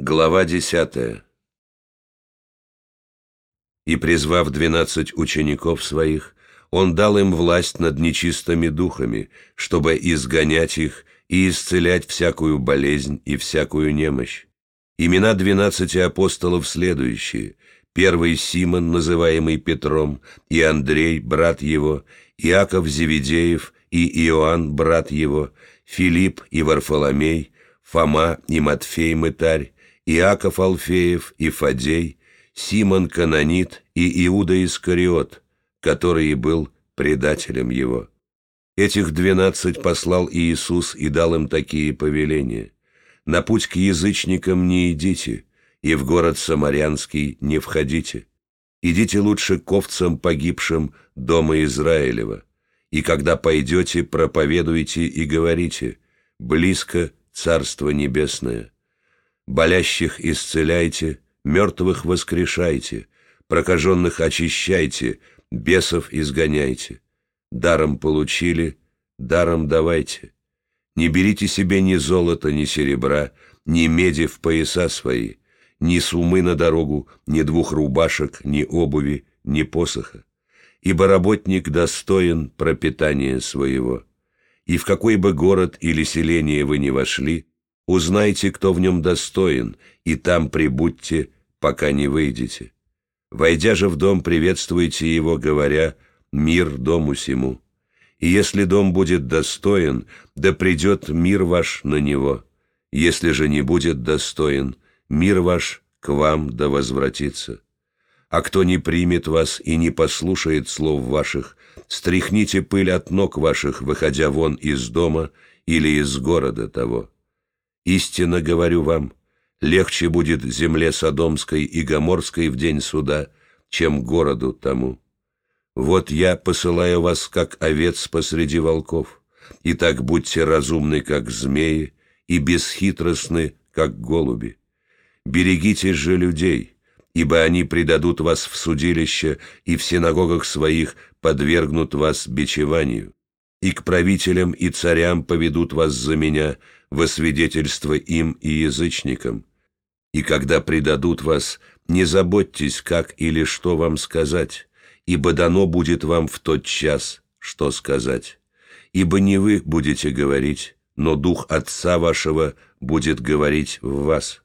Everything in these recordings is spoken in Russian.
Глава 10. И, призвав 12 учеников своих, он дал им власть над нечистыми духами, чтобы изгонять их и исцелять всякую болезнь и всякую немощь. Имена 12 апостолов следующие: первый Симон, называемый Петром, и Андрей, брат его, Иаков Зеведеев и Иоанн, брат его, Филипп и Варфоломей, Фома и Матфей мытарь, Иаков Алфеев и Фадей, Симон Канонит и Иуда Искариот, который и был предателем его. Этих 12 послал Иисус и дал им такие повеления: на путь к язычникам не идите, и в город Самарянский не входите. Идите лучше к овцам погибшим дома Израилева, и когда пойдете, проповедуйте и говорите: близко Царство Небесное. Болящих исцеляйте, мертвых воскрешайте, прокаженных очищайте, бесов изгоняйте. Даром получили, даром давайте. Не берите себе ни золота, ни серебра, ни меди в пояса свои, ни сумы на дорогу, ни 2 рубашек, ни обуви, ни посоха. Ибо работник достоин пропитания своего. И в какой бы город или селение вы ни вошли, узнайте, кто в нем достоин, и там пребудьте, пока не выйдете. Войдя же в дом, приветствуйте его, говоря: мир дому сему. И если дом будет достоин, да придет мир ваш на него. Если же не будет достоин, мир ваш к вам да возвратится. А кто не примет вас и не послушает слов ваших, стряхните пыль от ног ваших, выходя вон из дома или из города того. Истинно говорю вам, легче будет земле Содомской и Гоморской в день суда, чем городу тому. Вот я посылаю вас, как овец посреди волков. Итак, будьте разумны, как змеи, и бесхитростны, как голуби. Берегитесь же людей, ибо они предадут вас в судилище, и в синагогах своих подвергнут вас бичеванию. И к правителям и царям поведут вас за меня во свидетельство им и язычникам. И когда предадут вас, не заботьтесь, как или что вам сказать, ибо дано будет вам в тот час, что сказать. Ибо не вы будете говорить, но Дух Отца вашего будет говорить в вас.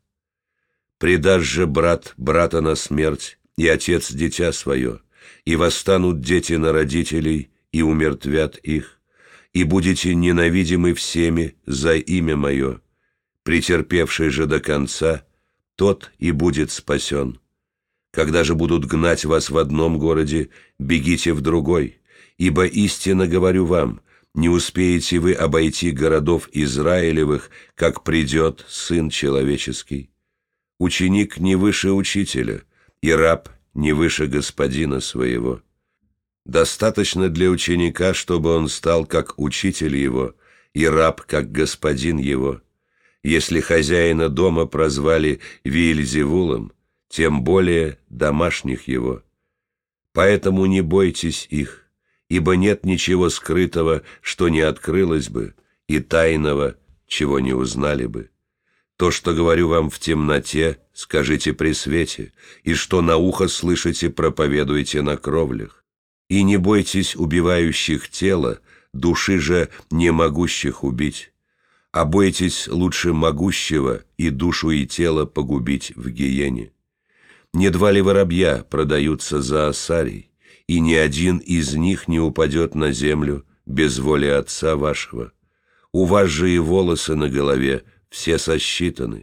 Предаст же брат брата на смерть, и отец дитя свое, и восстанут дети на родителей, и умертвят их, и будете ненавидимы всеми за имя мое. Претерпевший же до конца, тот и будет спасен. Когда же будут гнать вас в одном городе, бегите в другой, ибо истинно говорю вам, не успеете вы обойти городов Израилевых, как придет Сын Человеческий. Ученик не выше учителя, и раб не выше господина своего. Достаточно для ученика, чтобы он стал как учитель его, и раб как господин его. Если хозяина дома прозвали Виельзевулом, тем более домашних его. Поэтому не бойтесь их, ибо нет ничего скрытого, что не открылось бы, и тайного, чего не узнали бы. То, что говорю вам в темноте, скажите при свете, и что на ухо слышите, проповедуйте на кровлях. И не бойтесь убивающих тело, души же не могущих убить, а бойтесь лучше могущего и душу и тело погубить в гиене. Не 2 ли воробья продаются за осарий, и ни один из них не упадет на землю без воли Отца вашего. У вас же и волосы на голове все сосчитаны.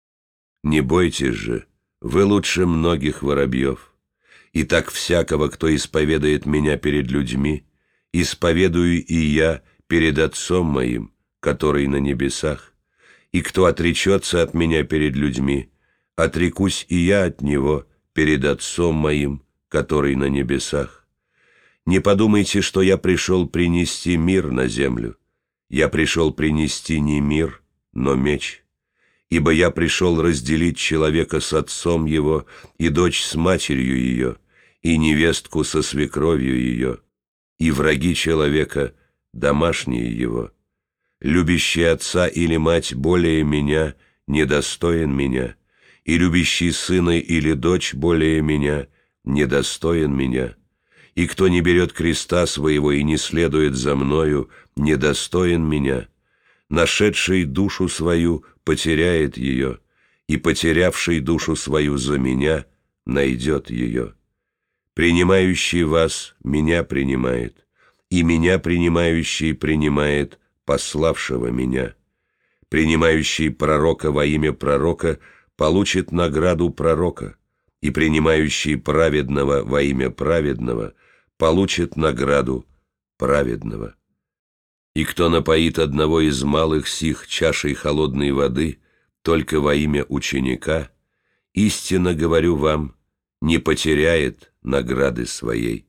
Не бойтесь же, вы лучше многих воробьев. Итак, всякого, кто исповедает меня перед людьми, исповедую и я перед Отцом моим, который на небесах. И кто отречется от меня перед людьми, отрекусь и я от него перед Отцом моим, который на небесах. Не подумайте, что я пришел принести мир на землю. Я пришел принести не мир, но меч. Ибо я пришел разделить человека с отцом его, и дочь с матерью ее, и невестку со свекровью ее, и враги человека – домашние его. Любящий отца или мать более меня недостоин меня, и любящий сына или дочь более меня, недостоин меня. И кто не берет креста своего и не следует за мною, недостоин меня. Нашедший душу свою потеряет ее, и потерявший душу свою за меня найдет ее. Принимающий вас меня принимает, и меня принимающий принимает пославшего меня. Принимающий пророка во имя пророка получит награду пророка, и принимающий праведного во имя праведного получит награду праведного. И кто напоит одного из малых сих чашей холодной воды только во имя ученика, истинно говорю вам, не потеряет награды своей.